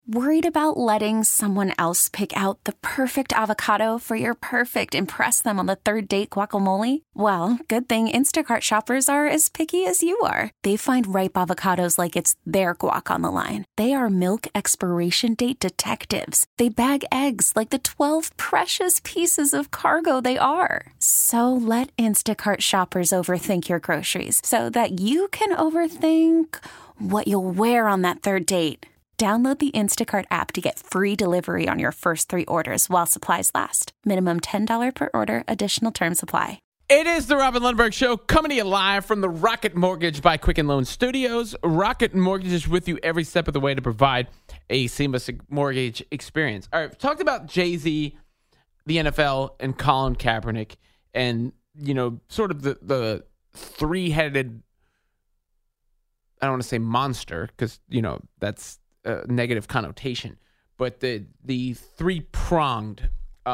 Worried about letting someone else pick out the perfect avocado for your perfect impress them on the third date guacamole? Well, good thing Instacart shoppers are as picky as you are. They find ripe avocados like it's their guac on the line. They are milk expiration date detectives. They bag eggs like the 12 precious pieces of cargo they are. So let Instacart shoppers overthink your groceries so that you can overthink what you'll wear on that third date. Download the Instacart app to get free delivery on your first 3 orders while supplies last. Minimum $10 per order. Additional terms apply. It is the Robin Lundberg Show, coming to you live from the Rocket Mortgage by Quicken Loan Studios. Rocket Mortgage is with you every step of the way to provide a seamless mortgage experience. All right, we've talked about Jay-Z, the NFL, and Colin Kaepernick, and, you know, sort of the three-headed, I don't want to say monster, because, you know, that's negative connotation, but the three-pronged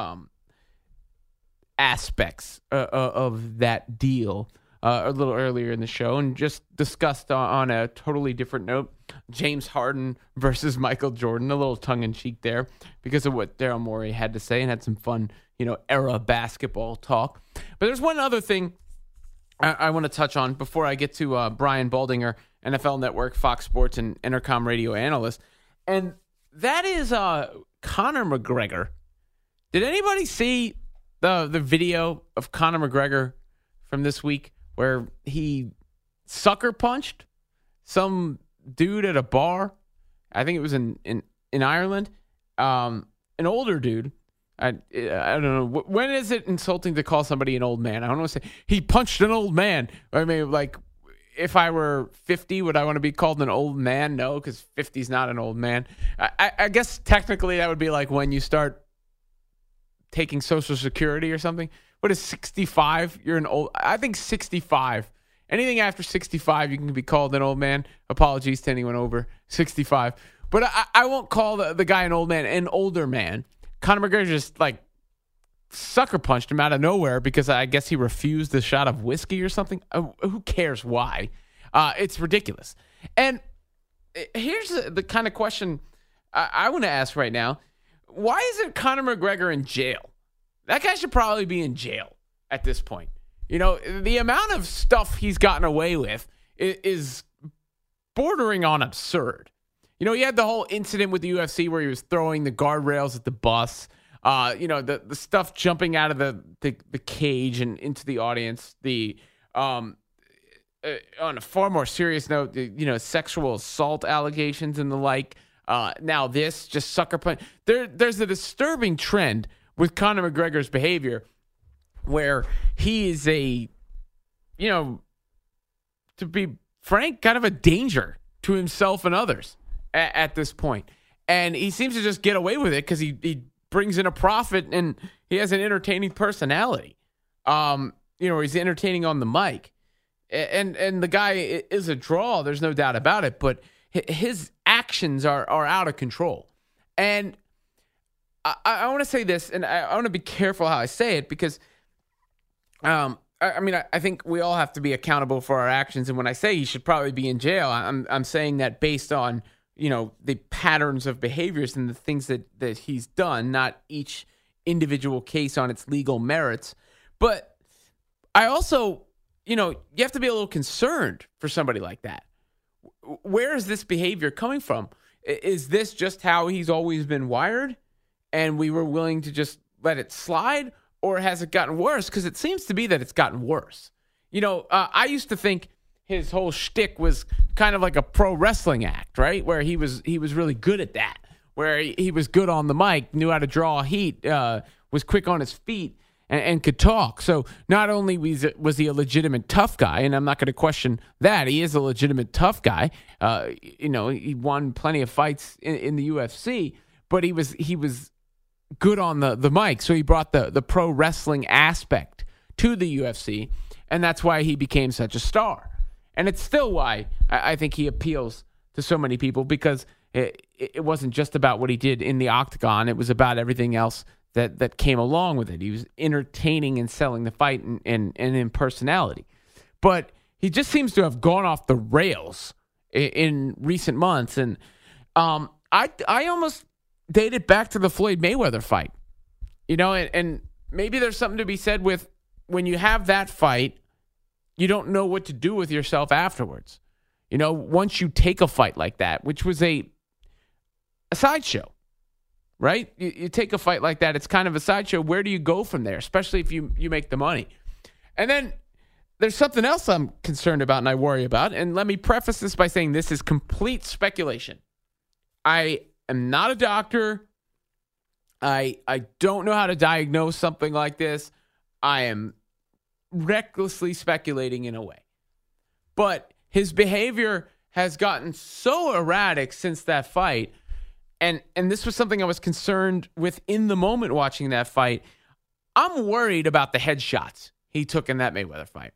aspects of that deal a little earlier in the show, and just discussed on a totally different note, James Harden versus Michael Jordan, a little tongue-in-cheek there because of what Daryl Morey had to say, and had some fun, you know, era basketball talk. But there's one other thing I want to touch on before I get to Brian Baldinger, NFL Network, Fox Sports, and Intercom radio analyst. And that is Conor McGregor. Did anybody see the video of Conor McGregor from this week where he sucker punched some dude at a bar? I think it was in Ireland. An older dude. I don't know. When is it insulting to call somebody an old man? I don't want to say he punched an old man. I mean, like, if I were 50, would I want to be called an old man? No, because 50 is not an old man. I guess technically that would be like when you start taking Social Security or something. What is 65? You're an old. I think 65. Anything after 65, you can be called an old man. Apologies to anyone over 65. But I won't call the guy an old man, an older man. Conor McGregor just like sucker punched him out of nowhere because I guess he refused a shot of whiskey or something. Who cares why? It's ridiculous. And here's the kind of question I want to ask right now. Why isn't Conor McGregor in jail? That guy should probably be in jail at this point. You know, the amount of stuff he's gotten away with is bordering on absurd. You know, he had the whole incident with the UFC where he was throwing the guardrails at the bus. You know, the stuff jumping out of the cage and into the audience. On a far more serious note, you know, sexual assault allegations and the like. Now this, just sucker punch. There's a disturbing trend with Conor McGregor's behavior where he is you know, to be frank, kind of a danger to himself and others at this point. And he seems to just get away with it because he brings in a profit and he has an entertaining personality. You know, he's entertaining on the mic. And the guy is a draw, there's no doubt about it, but his actions are out of control. And I want to say this, and I want to be careful how I say it, because I think we all have to be accountable for our actions. And when I say he should probably be in jail, I'm saying that based on, you know, the patterns of behaviors and the things that he's done, not each individual case on its legal merits. But I also, you know, you have to be a little concerned for somebody like that. Where is this behavior coming from? Is this just how he's always been wired and we were willing to just let it slide? Or has it gotten worse? Because it seems to be that it's gotten worse. You know, I used to think his whole shtick was kind of like a pro wrestling act, right? Where he was really good at that. Where he was good on the mic, knew how to draw heat, was quick on his feet, and could talk. So not only was he a legitimate tough guy, and I'm not going to question that, he is a legitimate tough guy. You know, he won plenty of fights in the UFC, but he was good on the mic. So he brought the pro wrestling aspect to the UFC, and that's why he became such a star. And it's still why I think he appeals to so many people, because it wasn't just about what he did in the octagon. It was about everything else that came along with it. He was entertaining and selling the fight and in personality. But he just seems to have gone off the rails in recent months. And I almost date it back to the Floyd Mayweather fight. And maybe there's something to be said with when you have that fight, you don't know what to do with yourself afterwards. Once you take a fight like that, which was a sideshow, right? You take a fight like that, it's kind of a sideshow. Where do you go from there, especially if you make the money? And then there's something else I'm concerned about and I worry about. And let me preface this by saying this is complete speculation. I am not a doctor. I don't know how to diagnose something like this. I am recklessly speculating in a way. But his behavior has gotten so erratic since that fight. And this was something I was concerned with in the moment watching that fight. I'm worried about the headshots he took in that Mayweather fight.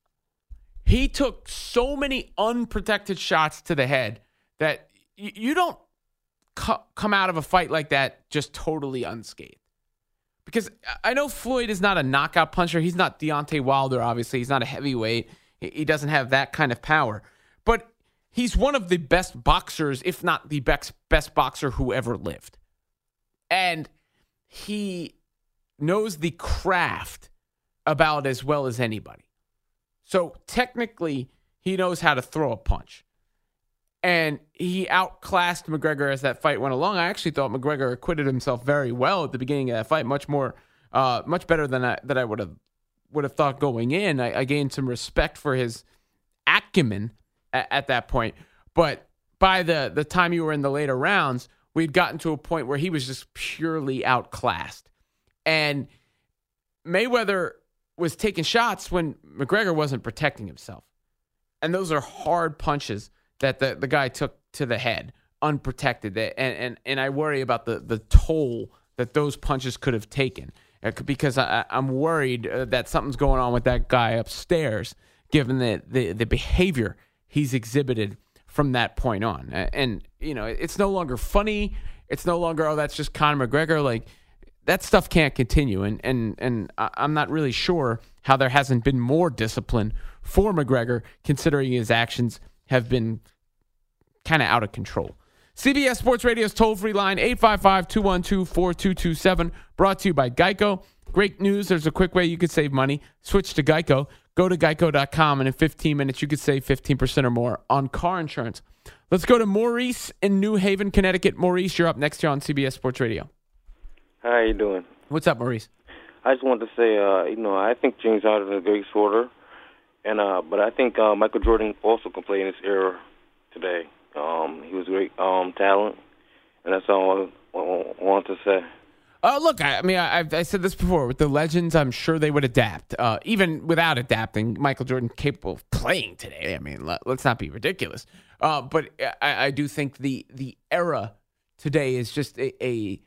He took so many unprotected shots to the head that you don't come out of a fight like that just totally unscathed. Because I know Floyd is not a knockout puncher. He's not Deontay Wilder, obviously. He's not a heavyweight. He doesn't have that kind of power. But he's one of the best boxers, if not the best boxer who ever lived. And he knows the craft about as well as anybody. So technically, he knows how to throw a punch. And he outclassed McGregor as that fight went along. I actually thought McGregor acquitted himself very well at the beginning of that fight, much better than I would have thought going in. I gained some respect for his acumen at that point. But by the time you were in the later rounds, we'd gotten to a point where he was just purely outclassed. And Mayweather was taking shots when McGregor wasn't protecting himself. And those are hard punches that the guy took to the head, unprotected. And I worry about the toll that those punches could have taken. Because I'm worried that something's going on with that guy upstairs, given the behavior he's exhibited from that point on. And, it's no longer funny. It's no longer, oh, that's just Conor McGregor. Like, that stuff can't continue. And I'm not really sure how there hasn't been more discipline for McGregor, considering his actions have been kind of out of control. CBS Sports Radio's toll-free line, 855-212-4227, brought to you by Geico. Great news. There's a quick way you could save money. Switch to Geico. Go to geico.com, and in 15 minutes, you could save 15% or more on car insurance. Let's go to Maurice in New Haven, Connecticut. Maurice, you're up next here on CBS Sports Radio. How you doing? What's up, Maurice? I just wanted to say, I think James Harden is a great sorter, but I think Michael Jordan also can play in this era today. He was a great talent, and that's all I want to say. Look, I said this before. With the legends, I'm sure they would adapt. Even without adapting, Michael Jordan capable of playing today. I mean, let's not be ridiculous. But I do think the era today is just a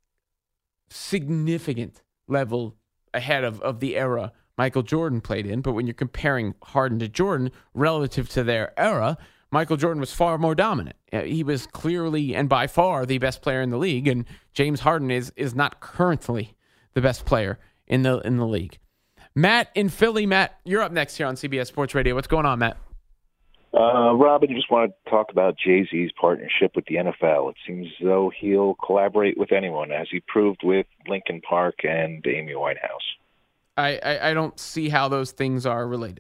significant level ahead of the era Michael Jordan played in. But when you're comparing Harden to Jordan relative to their era, Michael Jordan was far more dominant. He was clearly and by far the best player in the league, and James Harden is not currently the best player in the league. Matt in Philly. Matt, you're up next here on CBS Sports Radio. What's going on, Matt? Robin, just want to talk about Jay-Z's partnership with the NFL. It seems as though he'll collaborate with anyone, as he proved with Linkin Park and Amy Winehouse. I don't see how those things are related.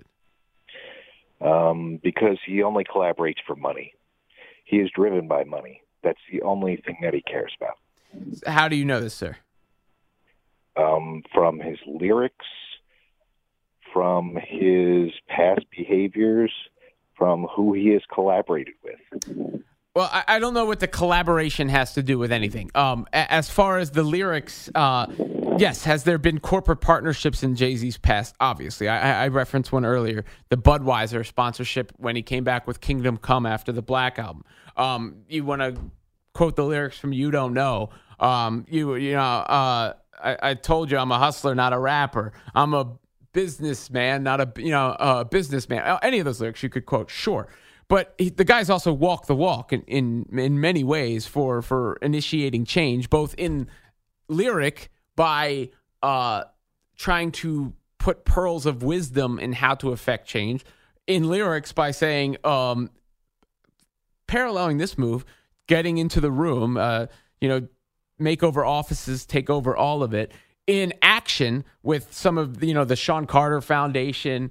Because he only collaborates for money. He is driven by money. That's the only thing that he cares about. How do you know this, sir? From his lyrics, from his past behaviors, from who he has collaborated with. Well, I don't know what the collaboration has to do with anything. As far as the lyrics, yes, has there been corporate partnerships in Jay-Z's past? Obviously. I referenced one earlier, the Budweiser sponsorship when he came back with Kingdom Come after the Black Album. You want to quote the lyrics from You Don't Know. I told you I'm a hustler, not a rapper. I'm a businessman, not a businessman. Any of those lyrics you could quote, sure. But the guy's also walked the walk in many ways for initiating change, both in lyric by trying to put pearls of wisdom in how to affect change, in lyrics by saying, paralleling this move, getting into the room, make over offices, take over all of it, in action with some of the Sean Carter Foundation,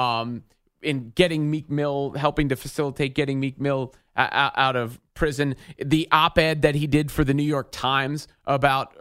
in getting Meek Mill, helping to facilitate getting Meek Mill out of prison. The op-ed that he did for the New York Times about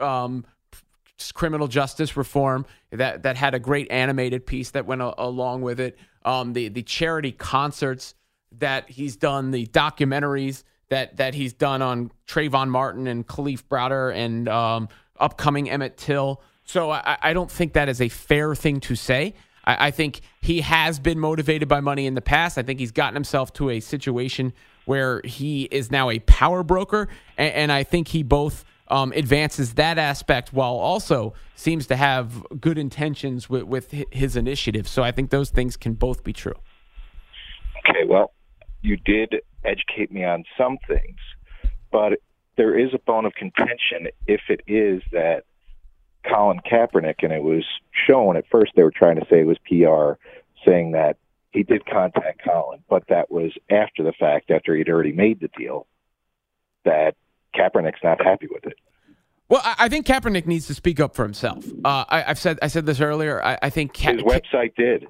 criminal justice reform that had a great animated piece that went along with it. The charity concerts that he's done, the documentaries that he's done on Trayvon Martin and Khalif Browder and upcoming Emmett Till. So I don't think that is a fair thing to say. I think he has been motivated by money in the past. I think he's gotten himself to a situation where he is now a power broker, and I think he both advances that aspect while also seems to have good intentions with his initiative. So I think those things can both be true. Okay, well, you did educate me on some things, but there is a bone of contention if it is that Colin Kaepernick, and it was shown at first they were trying to say it was PR, saying that he did contact Colin, but that was after the fact, after he'd already made the deal, that Kaepernick's not happy with it. Well, I think Kaepernick needs to speak up for himself. I said this earlier. I think his website did.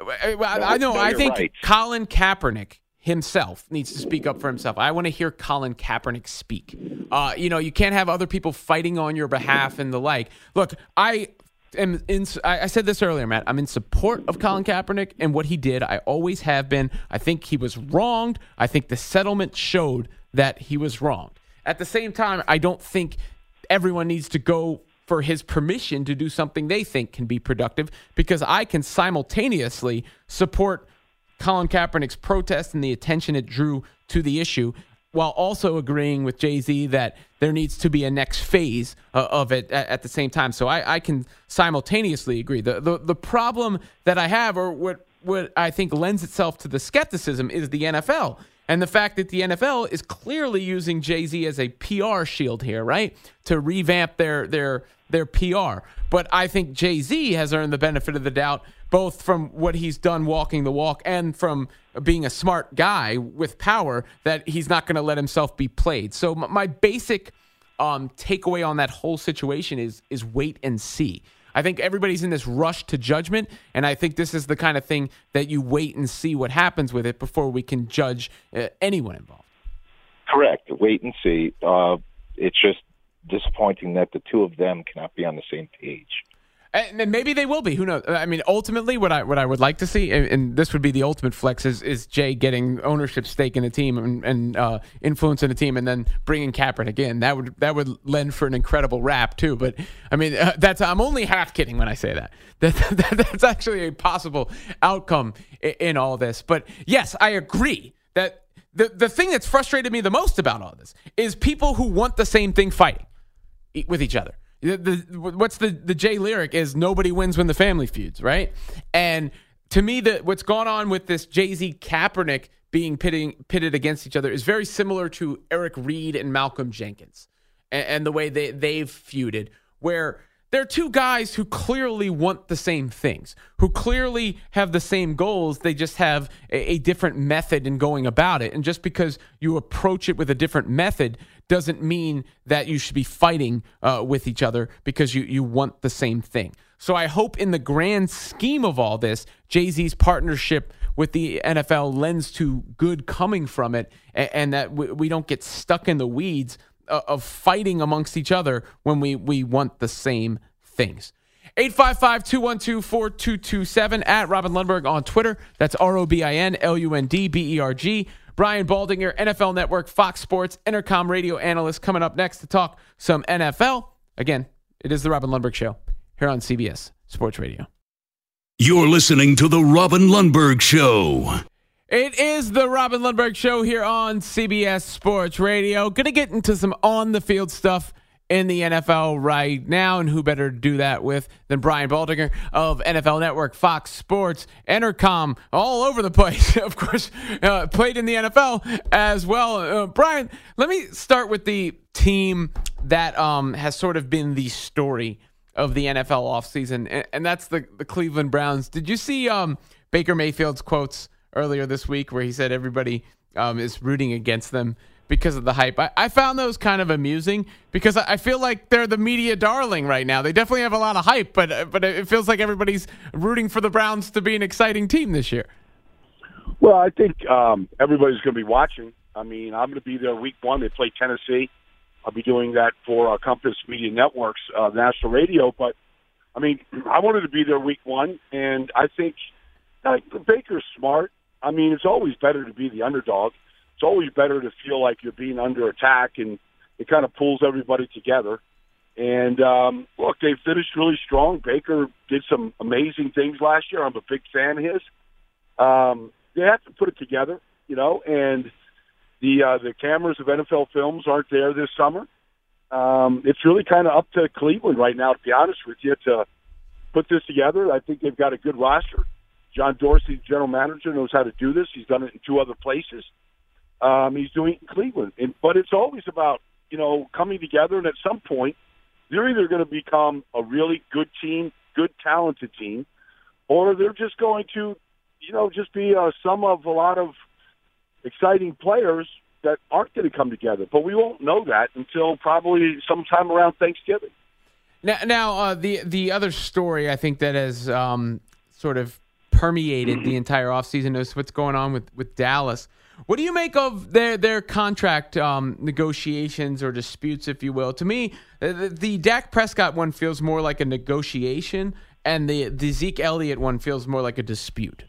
I know. I think right. Colin Kaepernick himself needs to speak up for himself. I want to hear Colin Kaepernick speak. You can't have other people fighting on your behalf and the like. Look, I said this earlier, Matt. I'm in support of Colin Kaepernick and what he did. I always have been. I think he was wronged. I think the settlement showed that he was wronged. At the same time, I don't think everyone needs to go for his permission to do something they think can be productive, because I can simultaneously support Colin Kaepernick's protest and the attention it drew to the issue, while also agreeing with Jay-Z that there needs to be a next phase of it at the same time. So I can simultaneously agree. The problem that I have, or what I think lends itself to the skepticism, is the NFL. And the fact that the NFL is clearly using Jay-Z as a PR shield here, right? To revamp their PR. But I think Jay-Z has earned the benefit of the doubt, both from what he's done walking the walk and from being a smart guy with power, that he's not going to let himself be played. So my basic takeaway on that whole situation is wait and see. I think everybody's in this rush to judgment, and I think this is the kind of thing that you wait and see what happens with it before we can judge anyone involved. Correct. Wait and see. It's just disappointing that the two of them cannot be on the same page. And maybe they will be. Who knows? I mean, ultimately, what I would like to see, and this would be the ultimate flex, is Jay getting ownership stake in a team and influence in a team, and then bringing Kaepernick in. That would lend for an incredible rap too. But I mean, I'm only half kidding when I say that. That's actually a possible outcome in all this. But yes, I agree that the thing that's frustrated me the most about all this is people who want the same thing fighting with each other. What's the Jay lyric is nobody wins when the family feuds, right? And to me, what's gone on with this Jay-Z Kaepernick being pitted against each other is very similar to Eric Reed and Malcolm Jenkins and the way they've feuded, where they're two guys who clearly want the same things, who clearly have the same goals. They just have a different method in going about it. And just because you approach it with a different method doesn't mean that you should be fighting with each other because you want the same thing. So I hope in the grand scheme of all this, Jay-Z's partnership with the NFL lends to good coming from it, and that we don't get stuck in the weeds of fighting amongst each other when we want the same things. 855-212-4227 at Robin Lundberg on Twitter. That's ROBINLUNDBERG. Brian Baldinger, NFL Network, Fox Sports, Intercom radio analyst, coming up next to talk some NFL. Again, it is the Robin Lundberg Show here on CBS Sports Radio. You're listening to the Robin Lundberg Show. It is the Robin Lundberg Show here on CBS Sports Radio. Going to get into some on-the-field stuff in the NFL right now, and who better to do that with than Brian Baldinger of NFL Network, Fox Sports, Intercom, all over the place. Of course, played in the NFL as well. Brian, let me start with the team that has sort of been the story of the NFL offseason, and that's the Cleveland Browns. Did you see Baker Mayfield's quotes earlier this week where he said everybody is rooting against them because of the hype. I found those kind of amusing because I feel like they're the media darling right now. They definitely have a lot of hype, but it feels like everybody's rooting for the Browns to be an exciting team this year. Well, I think everybody's going to be watching. I mean, I'm going to be there week 1. They play Tennessee. I'll be doing that for Compass Media Networks, national radio. But, I mean, I wanted to be there week 1, and I think Baker's smart. I mean, it's always better to be the underdog. It's always better to feel like you're being under attack, and it kind of pulls everybody together. And, look, they finished really strong. Baker did some amazing things last year. I'm a big fan of his. They have to put it together, you know, and the cameras of NFL Films aren't there this summer. It's really kind of up to Cleveland right now, to be honest with you, to put this together. I think they've got a good roster. John Dorsey, general manager, knows how to do this. He's done it in 2 other places. He's doing it in Cleveland. But it's always about, you know, coming together, and at some point, they're either going to become a really good team, good, talented team, or they're just going to, you know, just be a sum of a lot of exciting players that aren't going to come together. But we won't know that until probably sometime around Thanksgiving. Now the other story I think that has sort of permeated the entire offseason is what's going on with Dallas. What do you make of their contract negotiations or disputes, if you will? To me, the Dak Prescott one feels more like a negotiation, and the Zeke Elliott one feels more like a dispute.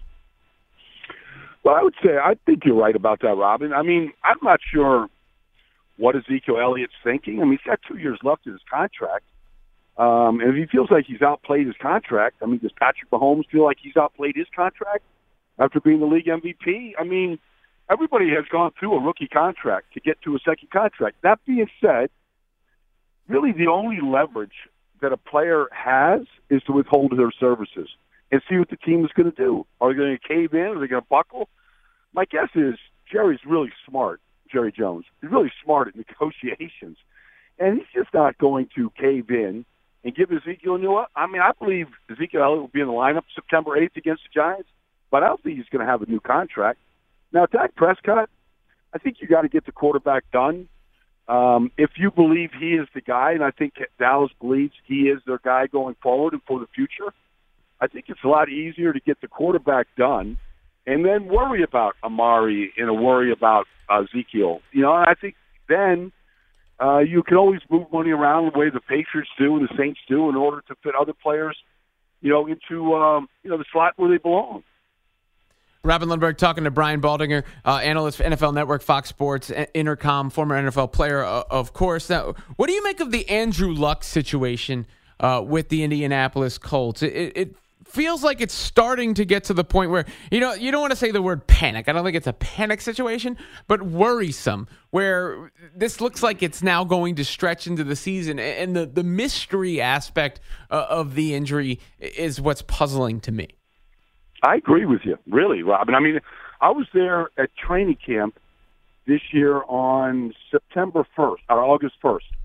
Well, I would say I think you're right about that, Robin. I mean, I'm not sure what Ezekiel Elliott's thinking. I mean, he's got 2 years left in his contract. And if he feels like he's outplayed his contract, I mean, does Patrick Mahomes feel like he's outplayed his contract after being the league MVP? I mean, everybody has gone through a rookie contract to get to a second contract. That being said, really the only leverage that a player has is to withhold their services and see what the team is going to do. Are they going to cave in? Are they going to buckle? My guess is Jerry's really smart, Jerry Jones. He's really smart at negotiations. And he's just not going to cave in and give Ezekiel a new up. I mean, I believe Ezekiel Elliott will be in the lineup September 8th against the Giants, but I don't think he's going to have a new contract. Now, Dak Prescott, I think you got to get the quarterback done. If you believe he is the guy, and I think Dallas believes he is their guy going forward and for the future, I think it's a lot easier to get the quarterback done and then worry about Amari and worry about Ezekiel. You know, and I think then you can always move money around the way the Patriots do and the Saints do in order to fit other players, you know, into the slot where they belong. Robin Lundberg talking to Brian Baldinger, analyst for NFL Network, Fox Sports, Intercom, former NFL player, of course. Now, what do you make of the Andrew Luck situation with the Indianapolis Colts? It feels like it's starting to get to the point where, you know, you don't want to say the word panic. I don't think it's a panic situation, but worrisome, where this looks like it's now going to stretch into the season. And the mystery aspect of the injury is what's puzzling to me. I agree with you, really, Robin. I mean, I was there at training camp this year on September 1st, or August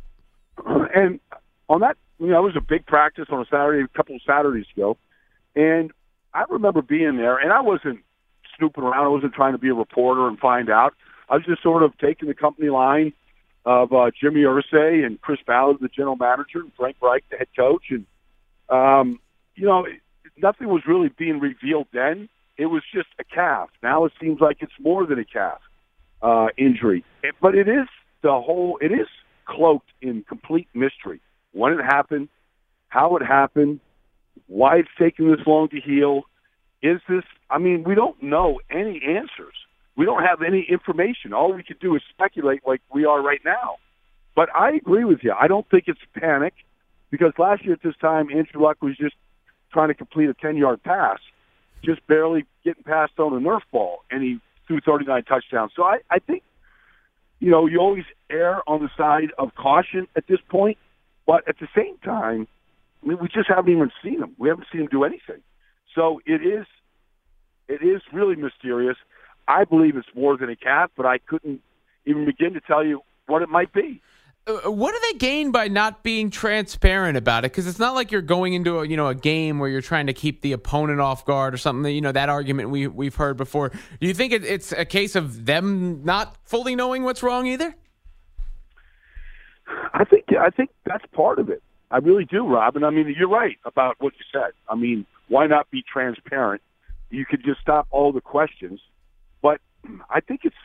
1st. And on that, you know, it was a big practice on a Saturday, a couple of Saturdays ago. And I remember being there, and I wasn't snooping around. I wasn't trying to be a reporter and find out. I was just sort of taking the company line of Jimmy Irsay and Chris Ballard, the general manager, and Frank Reich, the head coach. And, you know, nothing was really being revealed then. It was just a calf. Now it seems like it's more than a calf injury. But it is cloaked in complete mystery. When it happened, how it happened, why it's taking this long to heal. We don't know any answers. We don't have any information. All we could do is speculate like we are right now. But I agree with you. I don't think it's panic, because last year at this time, Andrew Luck was just trying to complete a 10-yard pass, just barely getting past on a Nerf ball, and he threw 39 touchdowns. So I think, you know, you always err on the side of caution at this point, but at the same time, I mean, we just haven't even seen him. We haven't seen him do anything. So it is really mysterious. I believe it's more than a calf, but I couldn't even begin to tell you what it might be. What do they gain by not being transparent about it? Because it's not like you're going into a game where you're trying to keep the opponent off guard or something. That argument we've heard before. Do you think it's a case of them not fully knowing what's wrong either? I think that's part of it. I really do, Rob. And I mean, you're right about what you said. I mean, why not be transparent? You could just stop all the questions. But I think it's,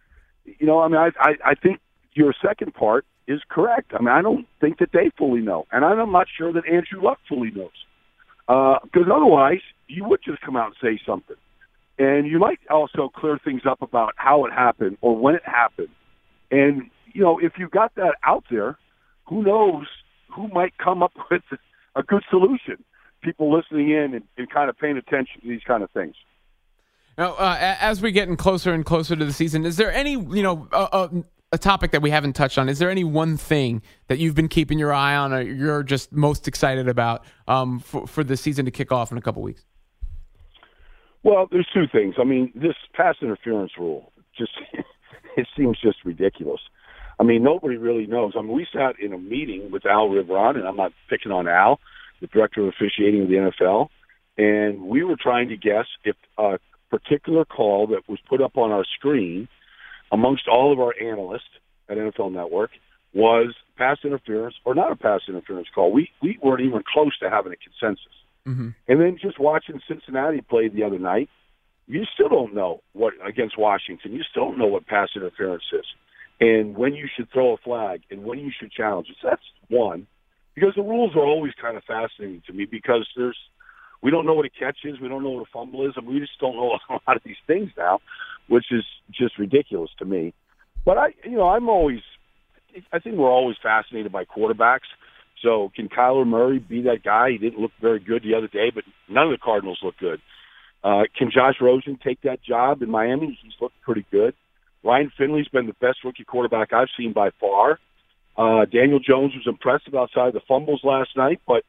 I think your second part is correct. I mean, I don't think that they fully know. And I'm not sure that Andrew Luck fully knows. Because otherwise, you would just come out and say something. And you might also clear things up about how it happened or when it happened. And, if you got that out there, who knows who might come up with a good solution. People listening in and kind of paying attention to these kind of things. Now, as we're getting closer and closer to the season, is there any, a topic that we haven't touched on? Is there any one thing that you've been keeping your eye on or you're just most excited about for the season to kick off in a couple weeks? Well, there's two things. I mean, this pass interference rule, it seems just ridiculous. I mean, nobody really knows. I mean, we sat in a meeting with Al Riveron, and I'm not picking on Al, the director of officiating of the NFL, and we were trying to guess if a particular call that was put up on our screen amongst all of our analysts at NFL Network was pass interference or not a pass interference call. We weren't even close to having a consensus. Mm-hmm. And then just watching Cincinnati play the other night, you still don't know what against Washington. You still don't know what pass interference is and when you should throw a flag and when you should challenge it. So that's one. Because the rules are always kind of fascinating to me because we don't know what a catch is, we don't know what a fumble is, and we just don't know a lot of these things now, which is just ridiculous to me. But I think we're always fascinated by quarterbacks. So can Kyler Murray be that guy? He didn't look very good the other day, but none of the Cardinals look good. Can Josh Rosen take that job in Miami? He's looked pretty good. Ryan Finley's been the best rookie quarterback I've seen by far. Daniel Jones was impressive outside the fumbles last night, but,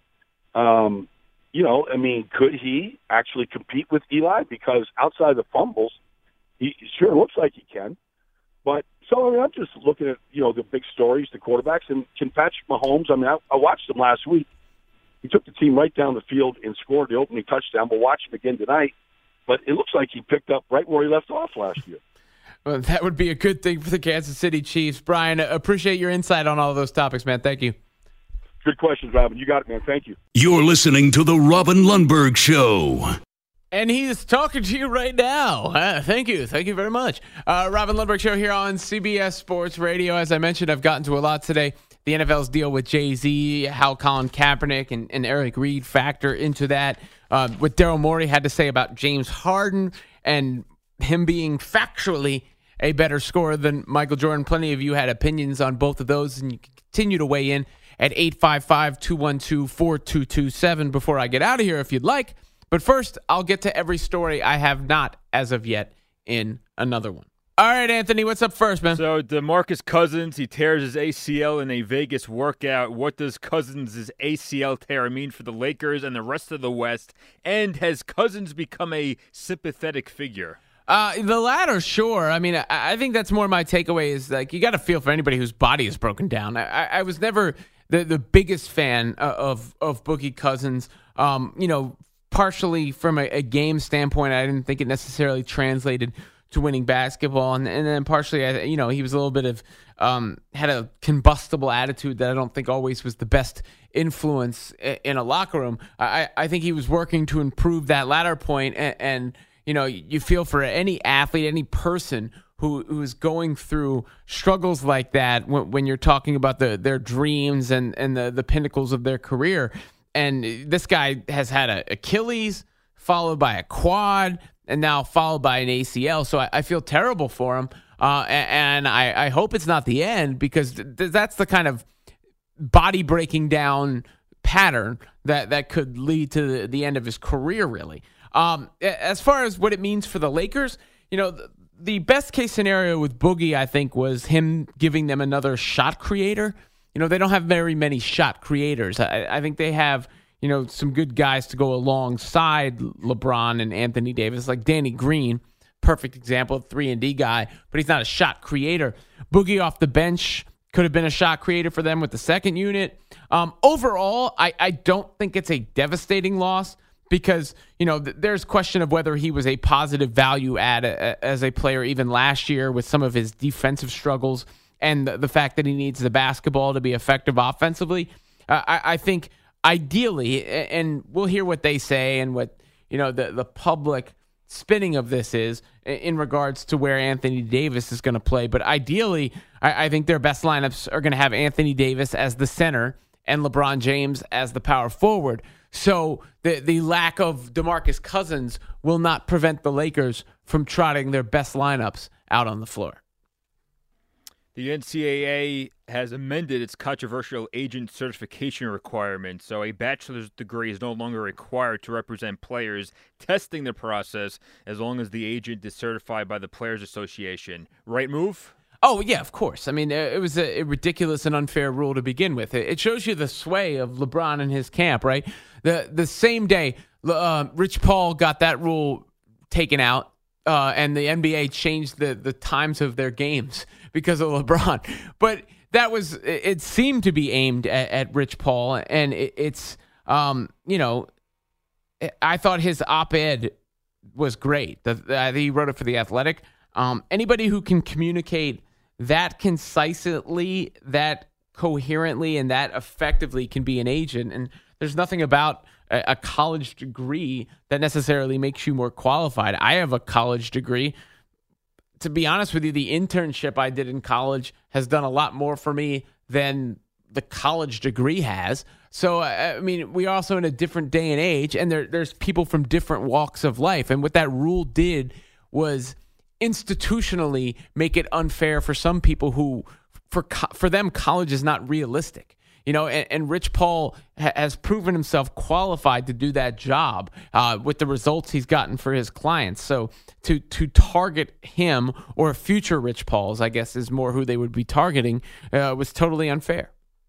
could he actually compete with Eli? Because outside the fumbles, he sure looks like he can. But, I'm just looking at, the big stories, the quarterbacks, and can Patrick Mahomes, I watched him last week. He took the team right down the field and scored the opening touchdown. We'll watch him again tonight. But it looks like he picked up right where he left off last year. Well, that would be a good thing for the Kansas City Chiefs. Brian, appreciate your insight on all those topics, man. Thank you. Good questions, Robin. You got it, man. Thank you. You're listening to The Robin Lundberg Show. And he's talking to you right now. Thank you. Thank you very much. Robin Lundberg Show here on CBS Sports Radio. As I mentioned, I've gotten to a lot today. The NFL's deal with Jay-Z, how Colin Kaepernick and Eric Reid factor into that. What Daryl Morey had to say about James Harden and him being factually a better scorer than Michael Jordan. Plenty of you had opinions on both of those, and you can continue to weigh in at 855-212-4227 before I get out of here if you'd like. But first, I'll get to every story I have not, as of yet, in another one. All right, Anthony, what's up first, man? So DeMarcus Cousins, he tears his ACL in a Vegas workout. What does Cousins' ACL tear mean for the Lakers and the rest of the West? And has Cousins become a sympathetic figure? The latter, sure. I mean, I think that's more my takeaway is, like, you got to feel for anybody whose body is broken down. I was never the biggest fan of Boogie Cousins. Partially from a game standpoint, I didn't think it necessarily translated to winning basketball. And then partially, he was a little bit of, had a combustible attitude that I don't think always was the best influence in a locker room. I think he was working to improve that latter point and you feel for any athlete, any person who is going through struggles like that when you're talking about their dreams and the pinnacles of their career. And this guy has had an Achilles, followed by a quad, and now followed by an ACL. So I feel terrible for him. And I hope it's not the end, because that's the kind of body breaking down pattern that could lead to the end of his career, really. As far as what it means for the Lakers, the best case scenario with Boogie, I think, was him giving them another shot creator. They don't have very many shot creators. I think they have, some good guys to go alongside LeBron and Anthony Davis, like Danny Green, perfect example, 3-and-D guy, but he's not a shot creator. Boogie off the bench could have been a shot creator for them with the second unit. Overall, I don't think it's a devastating loss because, there's question of whether he was a positive value add as a player even last year with some of his defensive struggles and the fact that he needs the basketball to be effective offensively. I think ideally, and we'll hear what they say and what, the public spinning of this is in regards to where Anthony Davis is going to play. But ideally, I think their best lineups are going to have Anthony Davis as the center and LeBron James as the power forward. So the lack of DeMarcus Cousins will not prevent the Lakers from trotting their best lineups out on the floor. The NCAA has amended its controversial agent certification requirement, so a bachelor's degree is no longer required to represent players testing the process as long as the agent is certified by the Players Association. Right move? Oh, yeah, of course. I mean, it was a ridiculous and unfair rule to begin with. It shows you the sway of LeBron and his camp, right? The same day, Rich Paul got that rule taken out, and the NBA changed the times of their games because of LeBron. But it seemed to be aimed at Rich Paul, and it's I thought his op-ed was great. He wrote it for The Athletic. Anybody who can communicate that concisely, that coherently, and that effectively can be an agent. And there's nothing about a college degree that necessarily makes you more qualified. I have a college degree. To be honest with you, the internship I did in college has done a lot more for me than the college degree has. So, I mean, we're also in a different day and age, and there's people from different walks of life. And what that rule did was institutionally make it unfair for some people who, for them, college is not realistic. And Rich Paul has proven himself qualified to do that job with the results he's gotten for his clients. So to target him or future Rich Pauls, I guess, is more who they would be targeting, was totally unfair.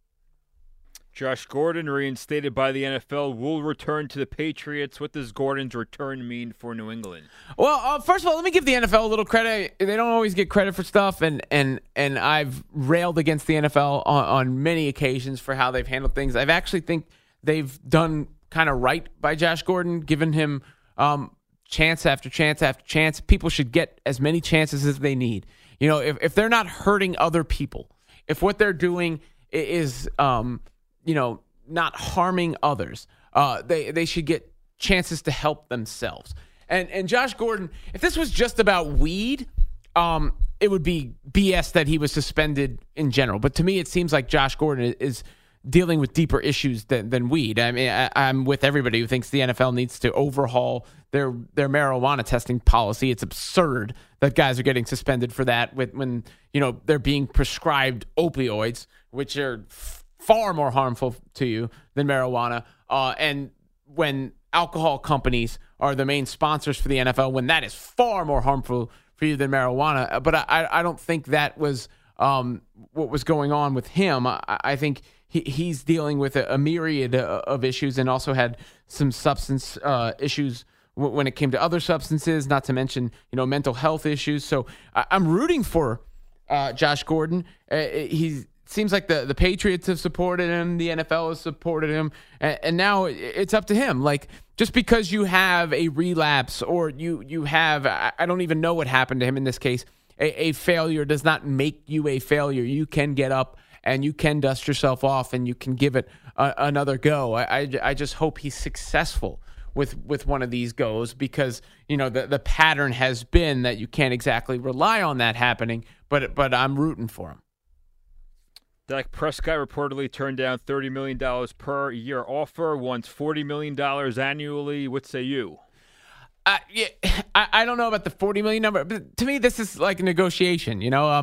Josh Gordon, reinstated by the NFL, will return to the Patriots. What does Gordon's return mean for New England? Well, first of all, let me give the NFL a little credit. They don't always get credit for stuff, and I've railed against the NFL on many occasions for how they've handled things. I actually think they've done kind of right by Josh Gordon, given him chance after chance after chance. People should get as many chances as they need. If they're not hurting other people, if what they're doing is not harming others, they should get chances to help themselves. And Josh Gordon, if this was just about weed, it would be BS that he was suspended in general. But to me, it seems like Josh Gordon is dealing with deeper issues than weed. I mean, I'm with everybody who thinks the NFL needs to overhaul their marijuana testing policy. It's absurd that guys are getting suspended for that when they're being prescribed opioids, which are far more harmful to you than marijuana. And when alcohol companies are the main sponsors for the NFL, when that is far more harmful for you than marijuana. But I don't think that was what was going on with him. I think he's dealing with a myriad of issues and also had some substance issues when it came to other substances, not to mention, mental health issues. So I'm rooting for Josh Gordon. He seems like the Patriots have supported him, the NFL has supported him, and now it's up to him. Like, just because you have a relapse or you have, I don't even know what happened to him in this case, a failure does not make you a failure. You can get up and you can dust yourself off and you can give it another go. I just hope he's successful with one of these goes, because the pattern has been that you can't exactly rely on that happening, but I'm rooting for him. Dak Prescott reportedly turned down $30 million per year offer, wants $40 million annually. What say you? Yeah, I don't know about the $40 million number, but to me, this is like a negotiation.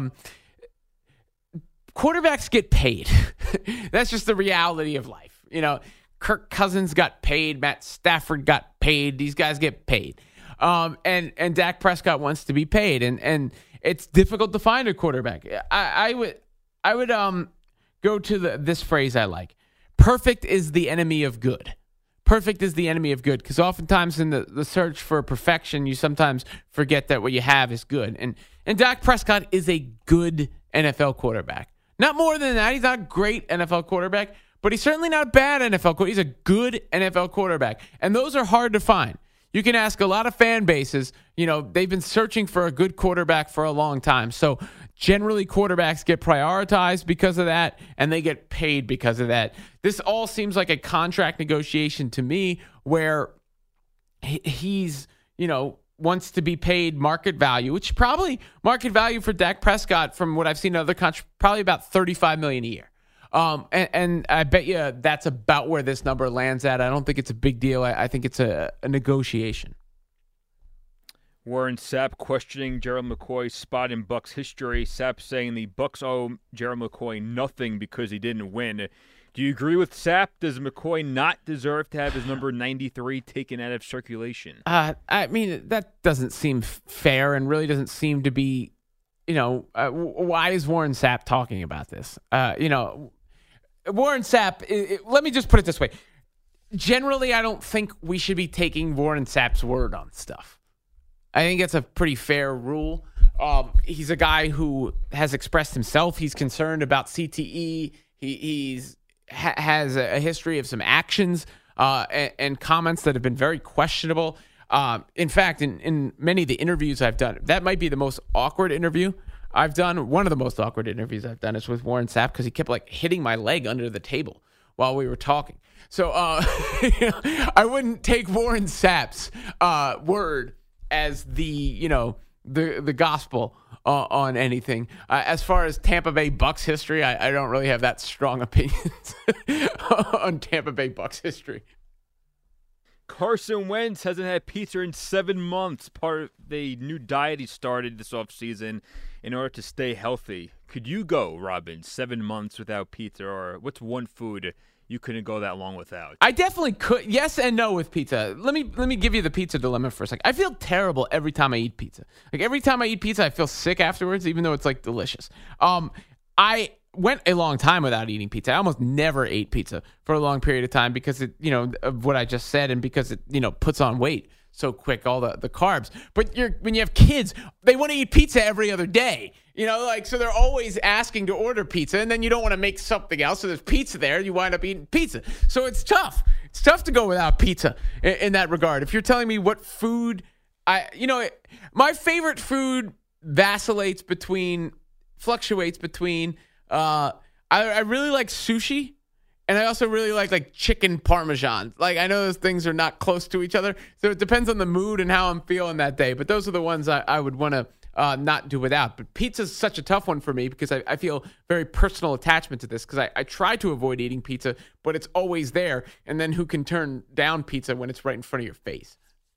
Quarterbacks get paid. That's just the reality of life. Kirk Cousins got paid. Matt Stafford got paid. These guys get paid. And Dak Prescott wants to be paid. And it's difficult to find a quarterback. I would go to this phrase I like. Perfect is the enemy of good. Perfect is the enemy of good, because oftentimes in the search for perfection, you sometimes forget that what you have is good. And Dak Prescott is a good NFL quarterback. Not more than that. He's not a great NFL quarterback, but he's certainly not a bad NFL quarterback. He's a good NFL quarterback. And those are hard to find. You can ask a lot of fan bases, they've been searching for a good quarterback for a long time. So generally quarterbacks get prioritized because of that, and they get paid because of that. This all seems like a contract negotiation to me where he's, wants to be paid market value, which probably market value for Dak Prescott from what I've seen in other countries, probably about $35 million a year. And I bet you that's about where this number lands at. I don't think it's a big deal. I think it's a negotiation. Warren Sapp questioning Gerald McCoy's spot in Bucs history. Sapp saying the Bucs owe Gerald McCoy nothing because he didn't win. Do you agree with Sapp? Does McCoy not deserve to have his number 93 taken out of circulation? I mean, that doesn't seem fair and really doesn't seem to be, why is Warren Sapp talking about this? Warren Sapp, let me just put it this way. Generally, I don't think we should be taking Warren Sapp's word on stuff. I think that's a pretty fair rule. He's a guy who has expressed himself. He's concerned about CTE. He's has a history of some actions and comments that have been very questionable. In fact, in many of the interviews I've done, that might be the most awkward interview I've done. One of the most awkward interviews I've done is with Warren Sapp because he kept hitting my leg under the table while we were talking. So I wouldn't take Warren Sapp's word as the gospel on anything. As far as Tampa Bay Bucs history, I don't really have that strong opinions on Tampa Bay Bucs history. Carson Wentz hasn't had pizza in 7 months, part of the new diet he started this offseason in order to stay healthy. Could you go, Robin, 7 months without pizza? Or what's one food you couldn't go that long without? I definitely could. Yes and no with pizza. Let me give you the pizza dilemma for a second. I feel terrible every time I eat pizza. Every time I eat pizza, I feel sick afterwards, even though it's delicious. I went a long time without eating pizza. I almost never ate pizza for a long period of time because it, of what I just said, and because it, puts on weight so quick, all the carbs. But when you have kids, they want to eat pizza every other day. So they're always asking to order pizza, and then you don't want to make something else. So there's pizza there. You wind up eating pizza. So it's tough. It's tough to go without pizza in that regard. If you're telling me what food, my favorite food fluctuates between, I really like sushi, and I also really like chicken parmesan. I know those things are not close to each other, so it depends on the mood and how I'm feeling that day. But those are the ones I would want to not do without. But pizza's such a tough one for me because I feel very personal attachment to this because I try to avoid eating pizza, but it's always there. And then who can turn down pizza when it's right in front of your face?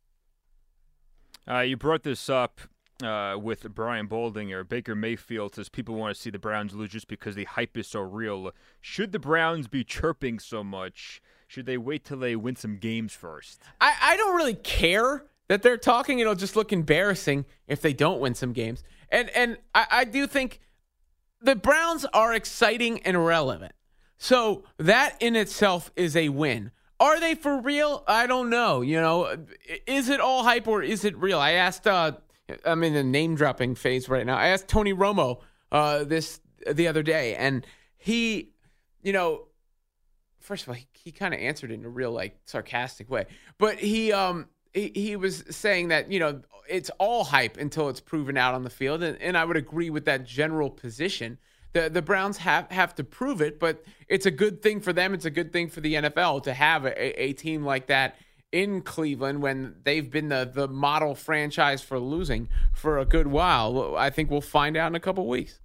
You brought this up with Brian Boldinger. Baker Mayfield says people want to see the Browns lose just because the hype is so real. Should the Browns be chirping so much? Should they wait till they win some games first? I don't really care that they're talking. It'll just look embarrassing if they don't win some games. And I do think the Browns are exciting and relevant. So that in itself is a win. Are they for real? I don't know. Is it all hype or is it real? I asked I'm in the name-dropping phase right now. I asked Tony Romo the other day, and he, first of all, he kind of answered it in a real, sarcastic way. But he was saying that, it's all hype until it's proven out on the field, and I would agree with that general position. The Browns have to prove it, but it's a good thing for them. It's a good thing for the NFL to have a team like that in Cleveland when they've been the model franchise for losing for a good while. I think we'll find out in a couple weeks.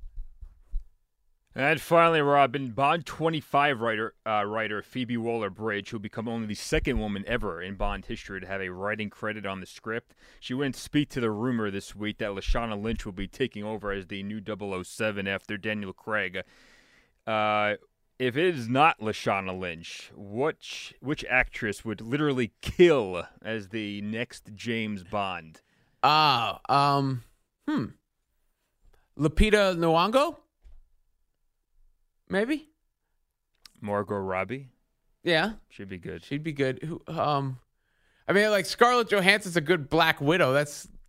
And finally, Robin, Bond 25 writer Phoebe Waller-Bridge, who will become only the second woman ever in Bond history to have a writing credit on the script. She wouldn't speak to the rumor this week that Lashana Lynch will be taking over as the new 007 after Daniel Craig. If it is not Lashana Lynch, which actress would literally kill as the next James Bond? Lupita Nyong'o? Maybe? Margot Robbie? Yeah. She'd be good. She'd be good. Scarlett Johansson's a good Black Widow. That's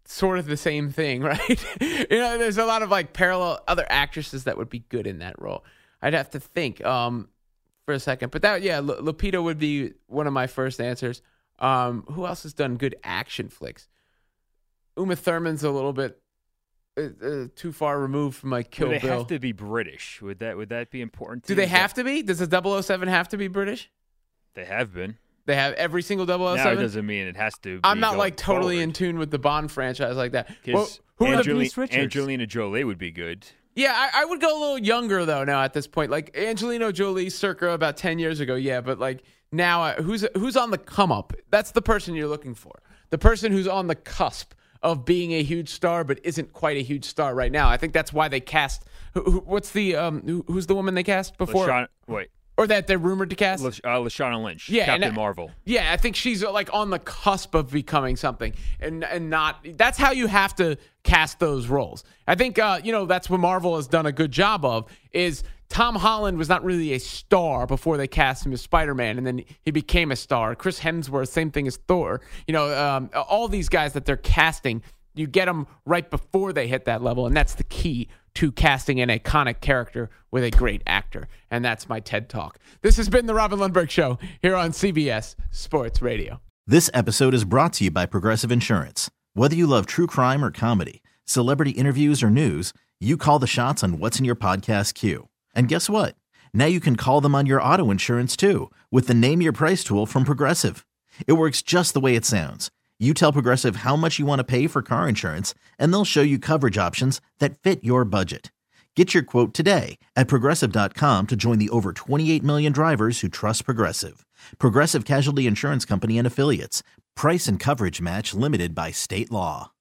sort of the same thing, right? There's a lot of like parallel other actresses that would be good in that role. I'd have to think for a second, but Lupita would be one of my first answers. Who else has done good action flicks? Uma Thurman's a little bit too far removed from like Kill Bill. They have to be British. Would that be important? Do they have to be? Does the 007 have to be British? They have been. They have every single 007? Now it doesn't mean it has to be. I'm not like totally in tune with the Bond franchise like that. Well, who are the Bruce Richards? Angelina Jolie would be good. Yeah, I would go a little younger though now at this point. Like Angelina Jolie circa about 10 years ago, yeah, but like now who's on the come up? That's the person you're looking for. The person who's on the cusp of being a huge star but isn't quite a huge star right now. I think that's why they cast who's the woman they cast before? Or that they're rumored to cast? Lashana Lynch, Captain Marvel. Yeah, I think she's like on the cusp of becoming something, and not. That's how you have to cast those roles. I think that's what Marvel has done a good job of. Is Tom Holland was not really a star before they cast him as Spider-Man, and then he became a star. Chris Hemsworth, same thing as Thor. All these guys that they're casting, you get them right before they hit that level, and that's the key to casting an iconic character with a great actor. And that's my TED Talk. This has been the Robin Lundberg Show here on CBS Sports Radio. This episode is brought to you by Progressive Insurance. Whether you love true crime or comedy, celebrity interviews or news, you call the shots on what's in your podcast queue. And guess what? Now you can call them on your auto insurance too with the Name Your Price tool from Progressive. It works just the way it sounds. You tell Progressive how much you want to pay for car insurance, and they'll show you coverage options that fit your budget. Get your quote today at Progressive.com to join the over 28 million drivers who trust Progressive. Progressive Casualty Insurance Company and Affiliates. Price and coverage match limited by state law.